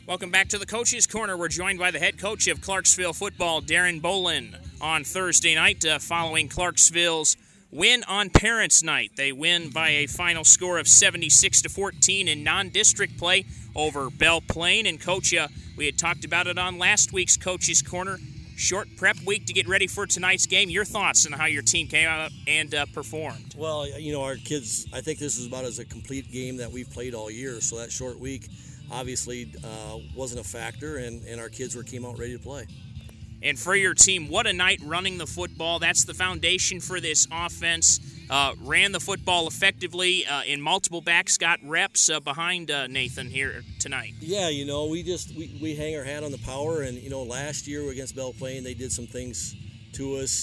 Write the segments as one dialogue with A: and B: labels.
A: Welcome back to the Coach's Corner. We're joined by the head coach of Clarksville football, Darren Bolin, on Thursday night following Clarksville's win on Parents' Night. They win by a final score of 76-14 in non-district play over Belle Plaine. And, Coach, we had talked about it on last week's Coach's Corner. Short prep week to get ready for tonight's game. Your thoughts on how your team came out and performed?
B: Well, our kids, I think this is about as a complete game that we've played all year. So that short week obviously wasn't a factor, and our kids came out ready to play.
A: And for your team, what a night running the football. That's the foundation for this offense. Ran the football effectively in multiple backs, got reps behind Nathan here tonight.
B: Yeah, we hang our hat on the power, and, last year against Belle Plaine, they did some things to us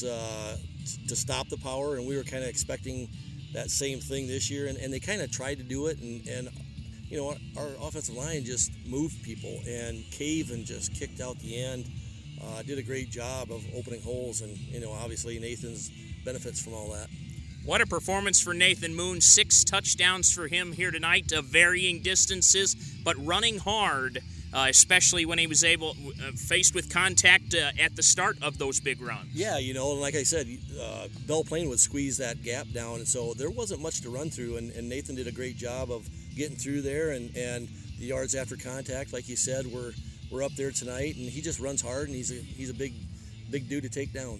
B: to stop the power, and we were kind of expecting that same thing this year, and they kind of tried to do it, and our offensive line just moved people, and Caven just kicked out the end. Did a great job of opening holes, and obviously Nathan's benefits from all that.
A: What a performance for Nathan Moon. 6 touchdowns for him here tonight of varying distances, but running hard, especially when he was faced with contact at the start of those big runs.
B: Yeah, and like I said, Belle Plaine would squeeze that gap down, and so there wasn't much to run through, and Nathan did a great job of getting through there, and the yards after contact, like you said, we're up there tonight, and he just runs hard, and he's a big dude to take down.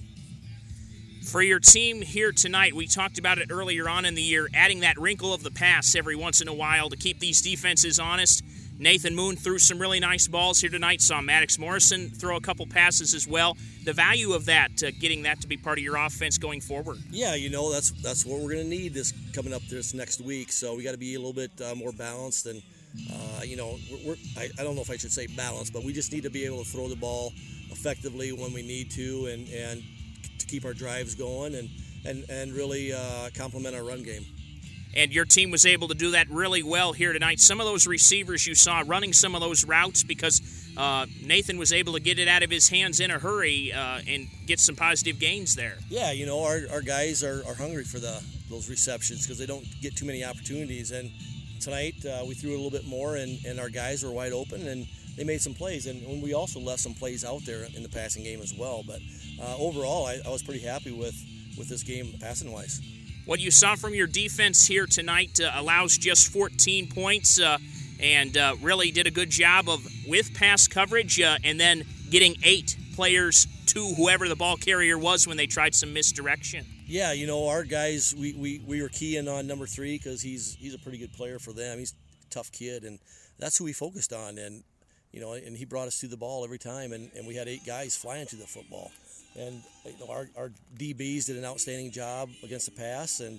A: For your team here tonight, we talked about it earlier on in the year, adding that wrinkle of the pass every once in a while to keep these defenses honest. Nathan Moon threw some really nice balls here tonight. Saw Maddox Morrison throw a couple passes as well. The value of that, getting that to be part of your offense going forward.
B: Yeah, that's what we're going to need this coming up this next week. So we got to be a little bit more balanced, and I don't know if I should say balanced, but we just need to be able to throw the ball effectively when we need to, and to keep our drives going, and really complement our run game.
A: And your team was able to do that really well here tonight. Some of those receivers you saw running some of those routes because Nathan was able to get it out of his hands in a hurry and get some positive gains there.
B: Yeah, our guys are hungry for those receptions because they don't get too many opportunities. And tonight we threw a little bit more, and our guys were wide open, and they made some plays. And we also left some plays out there in the passing game as well. But overall, I was pretty happy with this game passing-wise.
A: What you saw from your defense here tonight allows just 14 points and really did a good job with pass coverage and then getting 8 players to whoever the ball carrier was when they tried some misdirection.
B: Yeah, our guys, we were keying on number 3 because he's a pretty good player for them. He's a tough kid, and that's who we focused on. And, and he brought us to the ball every time, and we had 8 guys flying to the football. And our DBs did an outstanding job against the pass, and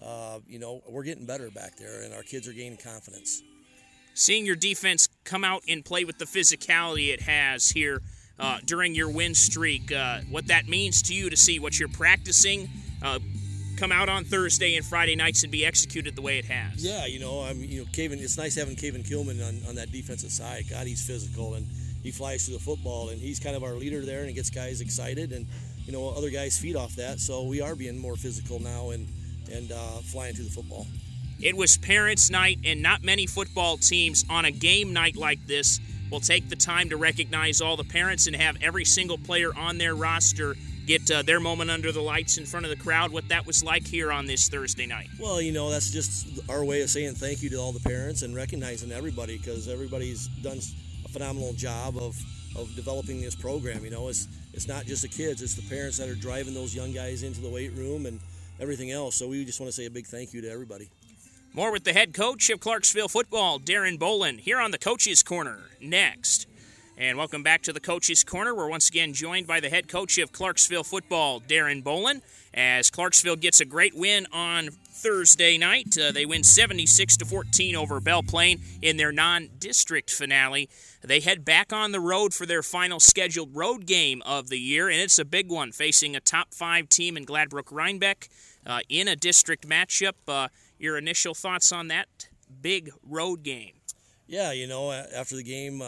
B: we're getting better back there, and our kids are gaining confidence.
A: Seeing your defense come out and play with the physicality it has here during your win streak, what that means to you to see what you're practicing come out on Thursday and Friday nights and be executed the way it has.
B: Yeah, Caven. It's nice having Caven Kilman on that defensive side. God, he's physical, and he flies through the football, and he's kind of our leader there, and it gets guys excited, and other guys feed off that. So we are being more physical now and flying through the football.
A: It was Parents' Night, and not many football teams on a game night like this will take the time to recognize all the parents and have every single player on their roster get their moment under the lights in front of the crowd. What that was like here on this Thursday night.
B: Well, that's just our way of saying thank you to all the parents and recognizing everybody, because everybody's done a phenomenal job of developing this program. It's not just the kids, it's the parents that are driving those young guys into the weight room and everything else. So we just want to say a big thank you to everybody.
A: More with the head coach of Clarksville football, Darren Bolin, here on the Coach's Corner next. And welcome back to the Coach's Corner. We're once again joined by the head coach of Clarksville football, Darren Bolin, as Clarksville gets a great win on Thursday night. They win 76-14 over Belle Plaine in their non-district finale. They head back on the road for their final scheduled road game of the year, and it's a big one, facing a top 5 team in Gladbrook-Rhinebeck in a district matchup. Your initial thoughts on that big road game?
B: Yeah, after the game,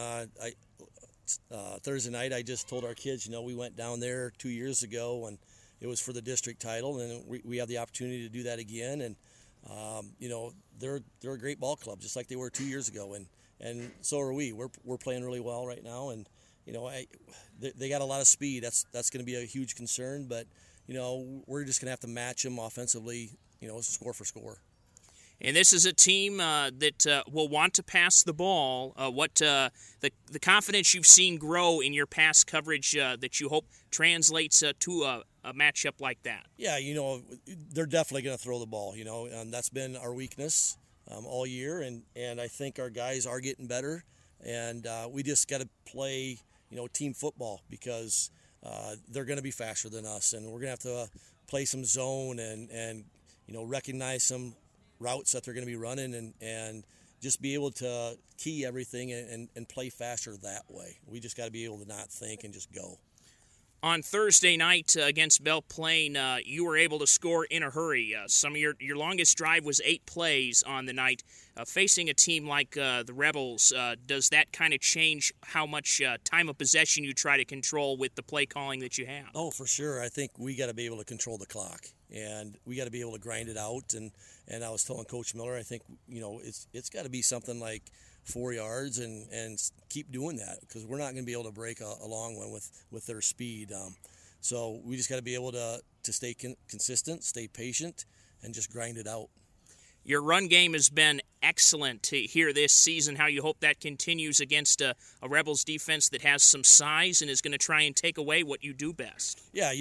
B: Thursday night, I just told our kids, we went down there 2 years ago, and it was for the district title, and we have the opportunity to do that again. And they're a great ball club, just like they were 2 years ago, and and so are we. We're playing really well right now, and they got a lot of speed. That's going to be a huge concern, but we're just going to have to match them offensively, score for score.
A: And this is a team that will want to pass the ball. The confidence you've seen grow in your pass coverage that you hope translates to a matchup like that?
B: Yeah, they're definitely going to throw the ball, and that's been our weakness all year, and I think our guys are getting better, and we just got to play, team football because they're going to be faster than us, and we're going to have to play some zone and recognize some routes that they're going to be running and just be able to key everything and play faster that way. We just got to be able to not think and just go.
A: On Thursday night against Belle Plaine, you were able to score in a hurry. Some of your longest drive was 8 plays on the night. Facing a team like the Rebels, does that kind of change how much time of possession you try to control with the play calling that you have?
B: Oh, for sure. I think we got to be able to control the clock, and we got to be able to grind it out. And I was telling Coach Miller, I think it's got to be something like 4 yards and keep doing that because we're not going to be able to break a long one with their speed. So we just got to be able to stay consistent, stay patient, and just grind it out.
A: Your run game has been excellent here this season. How you hope that continues against a Rebels defense that has some size and is going to try and take away what you do best.
B: Yeah,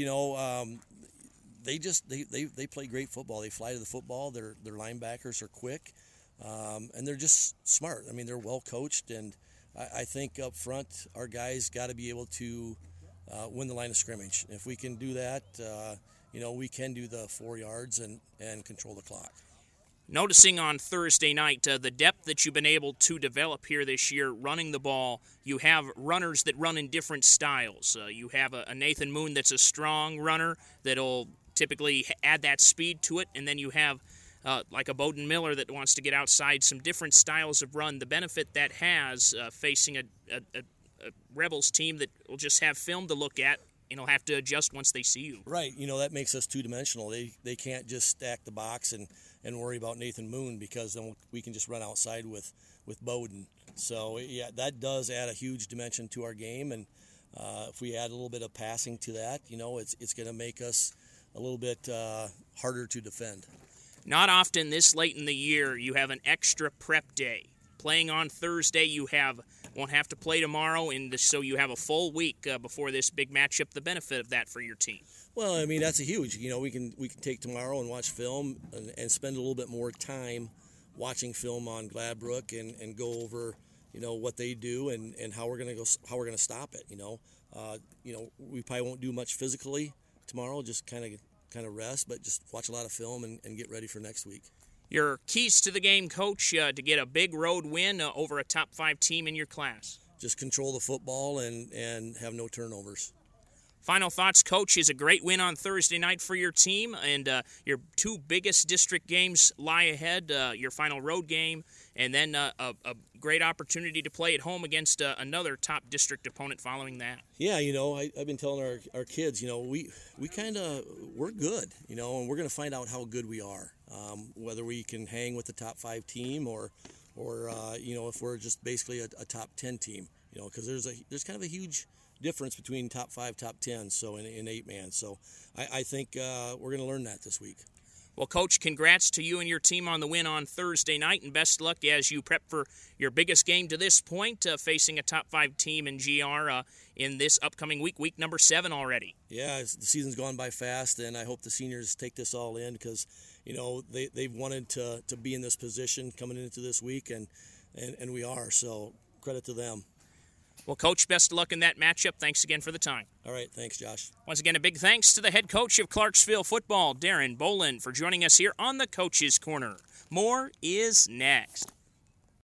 B: they play great football. They fly to the football. Their linebackers are quick. And they're just smart. I mean, they're well coached, and I think up front our guys got to be able to win the line of scrimmage. If we can do that, we can do the 4 yards and control the clock.
A: Noticing on Thursday night the depth that you've been able to develop here this year running the ball, you have runners that run in different styles. You have a Nathan Moon that's a strong runner that'll typically add that speed to it, and then you have like a Bowden Miller that wants to get outside, some different styles of run. The benefit that has facing a Rebels team that will just have film to look at and will have to adjust once they see you.
B: Right. That makes us two-dimensional. They can't just stack the box and worry about Nathan Moon because then we can just run outside with Bowden. So, yeah, that does add a huge dimension to our game. And if we add a little bit of passing to that, it's going to make us a little bit harder to defend.
A: Not often this late in the year you have an extra prep day. Playing on Thursday, you won't have to play tomorrow, and so you have a full week before this big matchup. The benefit of that for your team.
B: Well, I mean that's a huge. We can take tomorrow and watch film and spend a little bit more time watching film on Gladbrook and go over what they do and how we're gonna stop it. We probably won't do much physically tomorrow. Just kind of rest, but just watch a lot of film and get ready for next week.
A: Your keys to the game, Coach, to get a big road win over a top 5 team in your class?
B: Just control the football and have no turnovers.
A: Final thoughts, Coach, is a great win on Thursday night for your team, and your 2 biggest district games lie ahead, your final road game, and then a great opportunity to play at home against another top district opponent following that.
B: Yeah, I've been telling our kids, we're good, and we're going to find out how good we are, whether we can hang with the top 5 team or if we're just basically a top 10 team, because there's kind of a huge difference between top 5, top 10, so in 8-man. So I think we're going to learn that this week.
A: Well, Coach, congrats to you and your team on the win on Thursday night, and best luck as you prep for your biggest game to this point, facing a top 5 team in GR in this upcoming week number 7 already. Yeah,
B: the season's gone by fast, and I hope the seniors take this all in because, they've wanted to be in this position coming into this week, and we are, so credit to them.
A: Well, Coach, best of luck in that matchup. Thanks again for the time.
B: All right. Thanks, Josh.
A: Once again, a big thanks to the head coach of Clarksville football, Darren Bolin, for joining us here on the Coach's Corner. More is next.